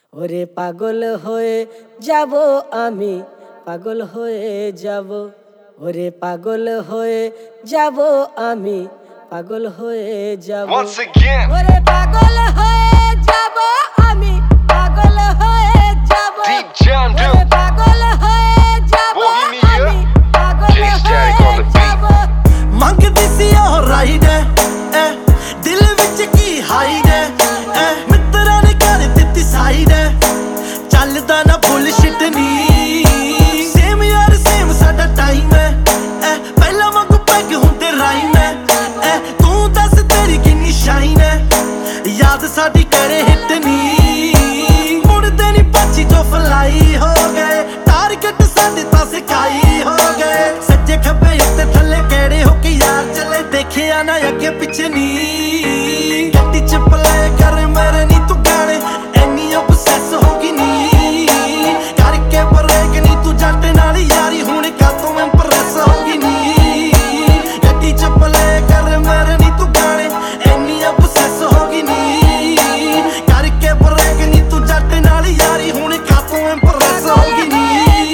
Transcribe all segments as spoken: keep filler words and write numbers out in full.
ওরে পাগল হয়ে যাব আমি, পাগল হয়ে যাব, ওরে পাগল হয়ে যাব আমি, পাগল হয়ে যাব। Once again, ওরে পাগল হয়ে যাব আমি, পাগল হয়ে যাব। Deep John ওরে Duke, পাগল হয়ে যাব Bohemia, আমি, পাগল Jay Static হয়ে on the beat। যাব। ਮੰਗਦੀ ਸੀ ਉਹ ਰਾਈਡ ਐ ਦਿਲ ਵਿੱਚ ਕੀ ਹਾਈਡ ਐ ਮਿੱਤਰਾਂ ਨੇ ਕਰ ਦਿੱਤੀ ਸਾਈਡ ਚੱਲਦਾ ਨਾ ਬੁਲਸ਼ਿਟ ਨੀ ਸੇਮ ਯਾਰ ਸੇਮ ਸਾਡਾ ਟਾਈਮ ਐ ਪਹਿਲਾਂ ਵਾਂਗੂ ਪੈਗ ਹੁੰਦੇ ਰਾਈਮ ਐ ਤੂੰ ਦੱਸ ਤੇਰੀ ਕਿੰਨੀ ਸ਼ਾਈਨ ਐ ਯਾਦ ਸਾਡੀ ਕਰੇ ਹਿੱਟ ਨੀ ਮੁੜਦੇ ਨੀ ਪਾਚੀ ਜੋ ਫਲਾਈ ਹੋ ਗਏ ਟਾਰਗੇਟ ਸਾਡੇ ਤਾਂ ਸਿਕਾਈ ਹੋ ਗਏ ਸੱਜੇ ਖੱਬੇ ਉੱਤੇ ਥੱਲੇ ਕਿਹੜੇ ਹੋ ਕੇ ਯਾਰ ਚੱਲੇ ਦੇਖਿਆ ਨਾ ਅੱਗੇ ਪਿੱਛੇ ਨੀ ਗੱਡੀ ਚ ਪਲੇ ਕਰ ਮੇਰੇ ਨੀ ਤੂੰ ਗਾਣੇ ਐਨੀ obsess ਹੋ ਗਈ ਨੀ ਕਰਕੇ ਬਰੇਕ ਨੀ ਤੂੰ ਜੱਟ ਨਾਲ ਯਾਰੀ ਹੁਣ ਕਾਤੋਂ ਇੰਪ੍ਰੈਸ ਹੋ ਗਈ ਨੀ ਗੱਡੀ ਚ ਪਲੇ ਕਰ ਮੇਰੇ ਨੀ ਤੂੰ ਗਾਣੇ ਐਨੀ obsess ਹੋ ਗਈ ਨੀ ਕਰਕੇ ਬਰੇਕ ਨੀ ਤੂੰ ਜੱਟ ਨਾਲ ਯਾਰੀ ਹੁਣ ਕਾਤੋਂ ਇੰਪ੍ਰੈਸ ਹੋ ਗਈ ਨੀ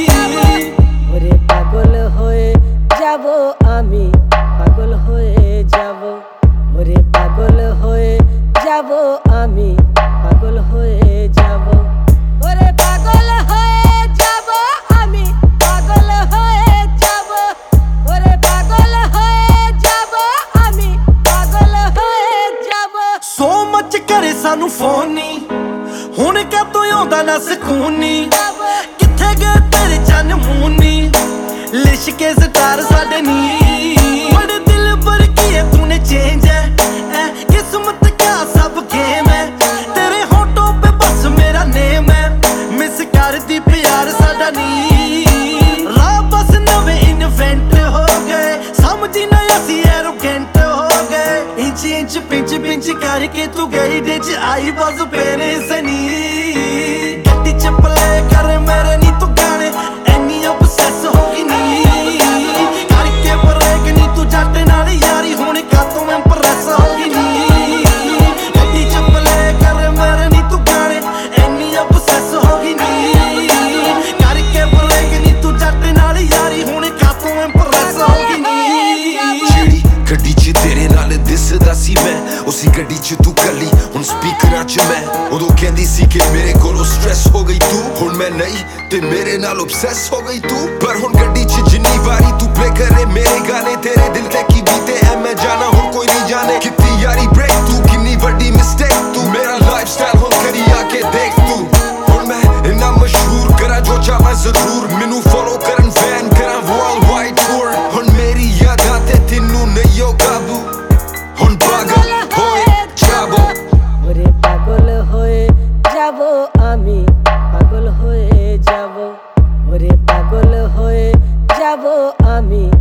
ওরে পাগল হয়ে যাব আমি, পাগল হয়ে যাব, ওরে পাগল হয়ে যাব আমি, পাগল হয়ে যাব। ওরে পাগল হয়ে যাব আমি, পাগল হয়ে যাব, ওরে পাগল হয়ে যাব আমি, পাগল হয়ে যাব। ਸੋ ਮੱਚ ਕਰੇ ਸਾਨੂੰ ਫੋਨ ਨੀ ਹੁਣ ਕਾਤੋਂ ਆਉਂਦਾ ਨਾ ਸਕੂਨ ਨੀ ਕਿੱਥੇ ਗਏ ਤੇਰੇ ਚੰਨ ਮੂੰਹ ਨੀ ਲਿਸ਼ਕੇ ਸਟਾਰ ਸਾਡੇ ਨੀ ਬੜੇ ਦਿਲ ਪਰ ਕੀ ਹੈ ਤੂਨੇ ਚੇਂਜ ਹੈ ਐ ਕਿਸਮਤ ਕਾ ਸਭ ਗੇਮ ਹੈ ਤੇਰੇ ਹੋਟੋਂ ਪੇ ਬਸ ਮੇਰਾ ਨੇਮ ਹੈ ਮਿਸ ਕਰਦੀ ਪਿਆਰ ਸਾਡਾ ਨੀ ਰਾਹ ਬਸ ਨਵੇਂ ਇਨਵੈਂਟ ਹੋ ਗਏ ਸਮਝੀ ਨਾ ਅਸੀਂ ਐਰੋਗੈਂਟ ਹੋ ਗਏ ਇੰਚ ਇੰਚ ਪਿੰਚ ਪਿੰਚ ਕਰਕੇ ਤੂੰ ਗਈ ਦੇ ਚ ਆਈ ਬਸ ਪੇਰੇ ਸਨੀ ਗੱਡੀ ਚ ਪਲੇ ਕਰ ਮੇਰੇ ਨੀ ਤੂੰ ਗਾਣੇ ਐਨੀ obsess ਹੋ ਗਈ ਨੀ ਕਰਕੇ ਬਰੇਕ ਨੀ ਤੂੰ ਜੱਟ ਨਾਲ ਯਾਰੀ ਹੁਣ ਕਾਤੋਂ ਇੰਪ੍ਰੈਸ ਹੋ ਗਈ ਨੀ ਗੱਡੀ ਚ ਪਲੇ ਕਰ ਮੇਰੇ ਨੀ ਤੂੰ ਗਾਣੇ ਐਨੀ obsess ਹੋ ਗਈ ਨੀ ਕਰਕੇ ਬਰੇਕ ਨੀ ਤੂੰ ਜੱਟ ਨਾਲ ਯਾਰੀ ਹੁਣ ਕਾਤੋਂ ਇੰਪ੍ਰੈਸ ਹੋ ਗਈ ਨੀ ਜਿਹੜੀ ਗੱਡੀ 'ਚ ਤੇਰੇ ਨਾਲ ਦਿਸਦਾ ਸੀ ਮੈਂ ਉਸੀ ਗੱਡੀ 'ਚ ਤੂੰ ਕੱਲੀ ਹੁਣ ਸਪੀਕਰਾਂ 'ਚ ਮੈਂ ਉਦੋਂ ਕਹਿੰਦੀ ਸੀ ਕਿ ਮੇਰੇ ਕੋਲੋਂ ਸਟ੍ਰੈਸ ਹੋ ਗਈ ਤੂੰ ਹੁਣ ਮੈਂ ਨਹੀਂ ਤੇ ਮੇਰੇ ਨਾਲ obsess ਹੋ ਗਈ ਤੂੰ ਪਰ ਹੁਣ ਗੱਡੀ 'ਚ ਜਿੰਨੀ ਵਾਰੀ ਤੂੰ ਪਲੇ ਕਰੇ ਮੇਰੇ ਗਾਣੇ ਤੇਰੇ ਦਿਲ ਤੇ ਕੀ ਬੀਤੇ ਐ ਮੈਂ ਜਾਣਾ ਹੁਣ ਕੋਈ ਨਹੀਂ ਜਾਣੇ ਕਿੰਨੀ ਯਾਰੀ ਬ੍ਰੇਕ ਤੂੰ ਕਿੰਨੀ ਵੱਡੀ ਮਿਸਟੇਕ ਤੂੰ ਮੇਰਾ ਲਾਈਫਸਟਾਈਲ ਹੁਣ ਕਰੀ ਆ ਕੇ ਦੇਖ ਤੂੰ ਹੁਣ ਮੈਂ ਇੰਨਾ ਮਸ਼ਹੂਰ ਕਰਾਂ ਜੋ ਚਾਹਾਂ ਜ਼ਰੂਰ ਮੈਨੂੰ ਫੋਲੋ ਕਰਨ ਫੈਨ ਕਰਾਂ ਵਰਲਡ ਵਾਈਡ ਟੂਰ ਹੁਣ ਮੇਰੀ ਯਾਦਾਂ ਤੇ ਤੈਨੂੰ ਨਹੀਂ ਓ ਕਾਬੂ ਹੁਣ ਪਾਗਲ ਹੋਏ ਜਾਬੋ ওরে পাগল হয়ে যাব আমি, পাগল হয়ে যাব, ওরে পাগল হয়ে যাব আমি,